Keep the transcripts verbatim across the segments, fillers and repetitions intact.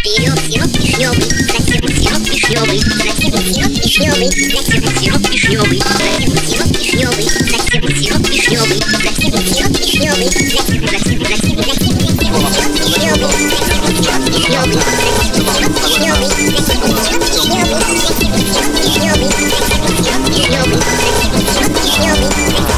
Берем сироп вишневый, затем сироп вишневый, затем сироп вишневый, затем сироп вишневый, затем сироп вишневый, затем сироп вишневый, затем сироп вишневый, затем затем затем затем сироп вишневый, затем сироп вишневый, затем сироп вишневый, затем сироп вишневый, затем сироп вишневый, затем сироп вишневый, затем сироп вишневый.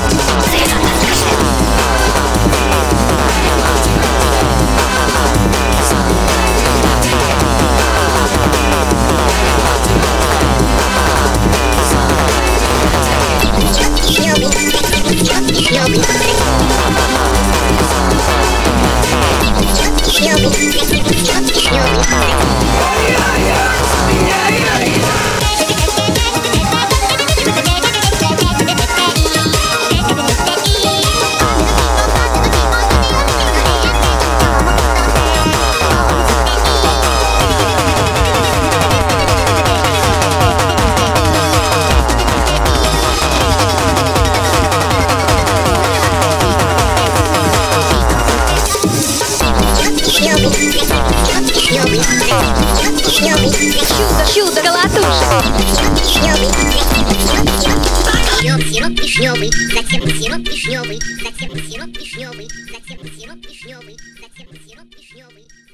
Сироп вишневый, затем сироп вишневый, затем сироп вишневый, затем сироп вишневый, затем сироп вишневый.